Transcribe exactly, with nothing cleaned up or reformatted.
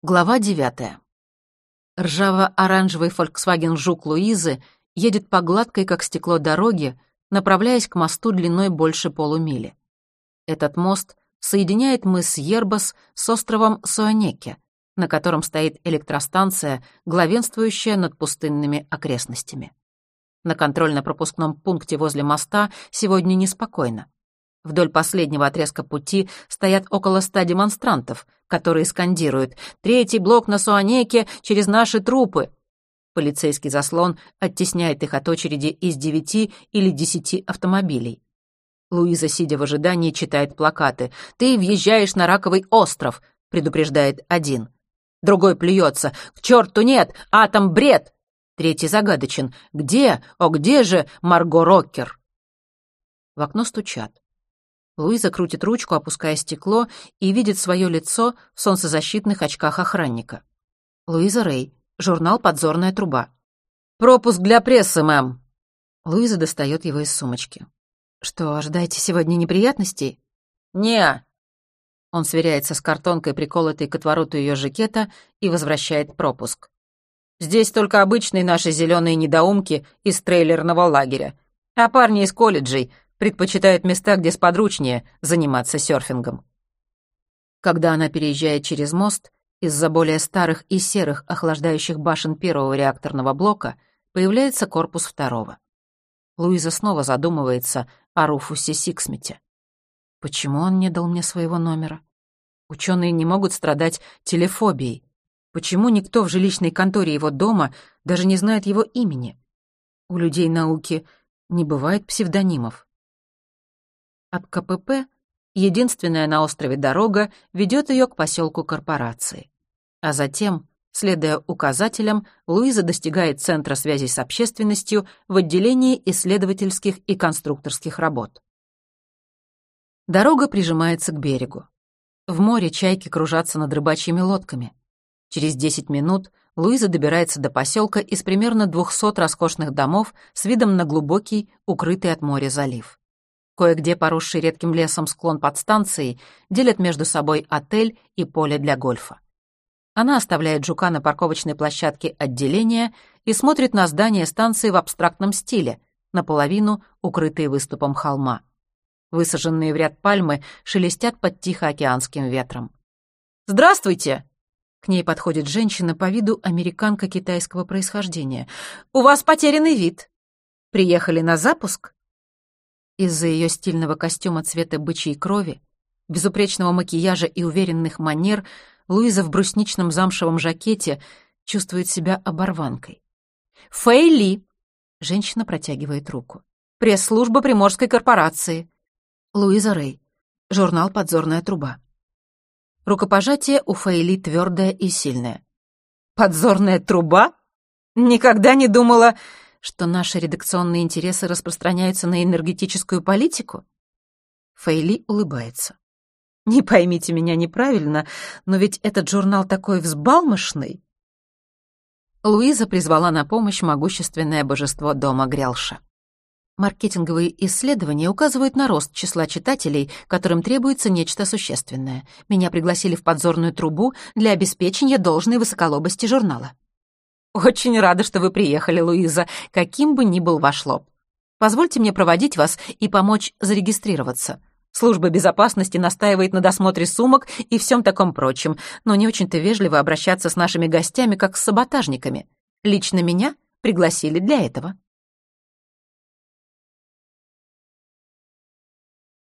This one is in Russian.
Глава девятая. Ржаво-оранжевый Volkswagen Жук Луизы едет по гладкой, как стекло, дороге, направляясь к мосту длиной больше полумили. Этот мост соединяет мыс Ербас с островом Суанеке, на котором стоит электростанция, главенствующая над пустынными окрестностями. На контрольно-пропускном пункте возле моста сегодня неспокойно. Вдоль последнего отрезка пути стоят около ста демонстрантов, которые скандируют «Третий блок на Суанеке через наши трупы!». Полицейский заслон оттесняет их от очереди из девяти или десяти автомобилей. Луиза, сидя в ожидании, читает плакаты. «Ты въезжаешь на Раковый остров», — предупреждает один. Другой плюется. «К черту нет! Атом — бред!». Третий загадочен. «Где? О, где же Марго Роккер?» В окно стучат. Луиза крутит ручку, опуская стекло, и видит свое лицо в солнцезащитных очках охранника. Луиза Рэй, журнал «Подзорная труба». «Пропуск для прессы, мэм». Луиза достает его из сумочки. «Что, ожидаете сегодня неприятностей?» «Не». Он сверяется с картонкой, приколотой к отвороту ее жакета, и возвращает пропуск. «Здесь только обычные наши зеленые недоумки из трейлерного лагеря, а парни из колледжей предпочитают места, где сподручнее заниматься серфингом». Когда она переезжает через мост, из-за более старых и серых охлаждающих башен первого реакторного блока появляется корпус второго. Луиза снова задумывается о Руфусе Сиксмите. Почему он не дал мне своего номера? Ученые не могут страдать телефобией. Почему никто в жилищной конторе его дома даже не знает его имени? У людей науки не бывает псевдонимов. От ка пэ пэ единственная на острове дорога ведет ее к поселку корпорации. А затем, следуя указателям, Луиза достигает центра связи с общественностью в отделении исследовательских и конструкторских работ. Дорога прижимается к берегу. В море чайки кружатся над рыбачьими лодками. Через десять минут Луиза добирается до поселка из примерно двухсот роскошных домов с видом на глубокий, укрытый от моря залив. Кое-где поросший редким лесом склон подстанции делят между собой отель и поле для гольфа. Она оставляет жука на парковочной площадке отделения и смотрит на здание станции в абстрактном стиле, наполовину укрытые выступом холма. Высаженные в ряд пальмы шелестят под тихоокеанским ветром. «Здравствуйте!» К ней подходит женщина, по виду американка китайского происхождения. «У вас потерянный вид. Приехали на запуск?» Из-за ее стильного костюма цвета бычьей крови, безупречного макияжа и уверенных манер Луиза в брусничном замшевом жакете чувствует себя оборванкой. «Фэй Ли!» — женщина протягивает руку. «Пресс-служба Приморской корпорации». Луиза Рэй, журнал «Подзорная труба». Рукопожатие у Фэй Ли твердое и сильное. «Подзорная труба? Никогда не думала, что наши редакционные интересы распространяются на энергетическую политику?» Фэй Ли улыбается. «Не поймите меня неправильно, но ведь этот журнал такой взбалмошный». Луиза призвала на помощь могущественное божество дома Грялша. Маркетинговые исследования указывают на рост числа читателей, которым требуется нечто существенное. Меня пригласили в подзорную трубу для обеспечения должной высоколобости журнала. «Очень рада, что вы приехали, Луиза, каким бы ни был ваш лоб. Позвольте мне проводить вас и помочь зарегистрироваться. Служба безопасности настаивает на досмотре сумок и всем таком прочем, но не очень-то вежливо обращаться с нашими гостями, как с саботажниками. Лично меня пригласили для этого».